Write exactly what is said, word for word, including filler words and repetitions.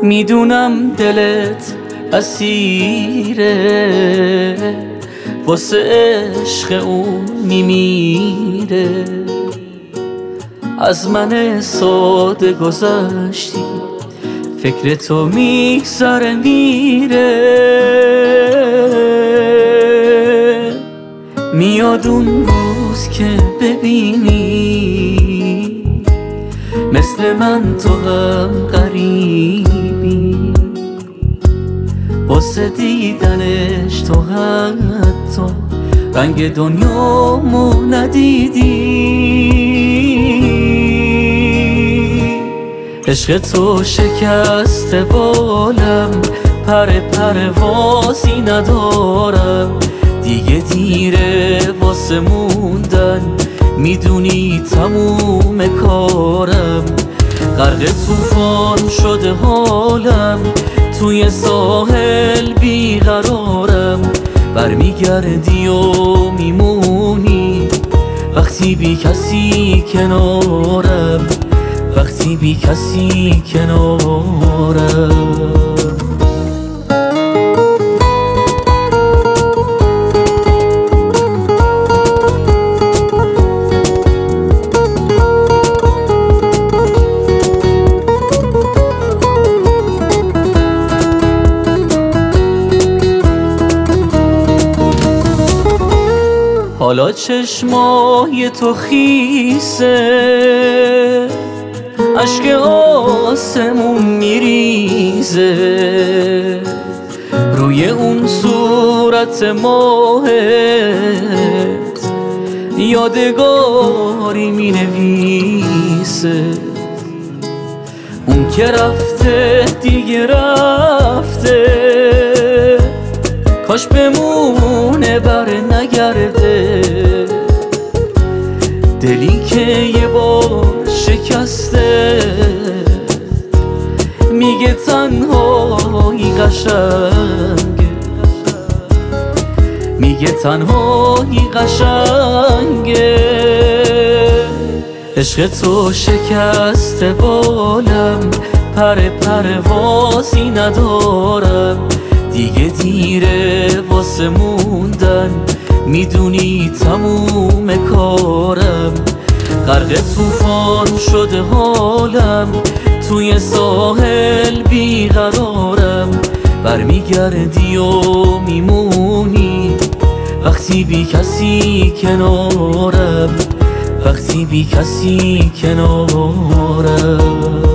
میدونم دلت اسیره واسه عشق اون میمیره. از من ساده گذشتی فکر تو میگذره میره. میاد اون روز که ببینی مثل من تو هم غریبی، واسه دیدنش تو حتی رنگ دنیامو ندیدی. عشق تو شکست بالم، پر پروازی ندارم دیگه، دیره واسه موندن میدونی تموم کارم. غرق طوفان شده حالم، توی ساحل بیقرارم. برمیگردی و میمونی وقتی بی کسی کنارم، وقتی بی کسی کنارم. حالا چشمای تو خیسه، اشک آسمون میریزه، روی اون صورت ماهت یادگاری مینویسه. اون که رفته دیگه رفته، کاش بمونه بر نگرده. دلی که یه بار شکسته میگه تنهایی قشنگه، میگه تنهایی قشنگه. عشق تو شکست بالم، پر پروازی ندارم دیگه، دیره واسه موندن میدونی تموم کارم. غرق طوفان شده حالم، توی ساحل بیقرارم. برمیگردی و میمونی وقتی بی کسی کنارم، وقتی بی کسی کنارم.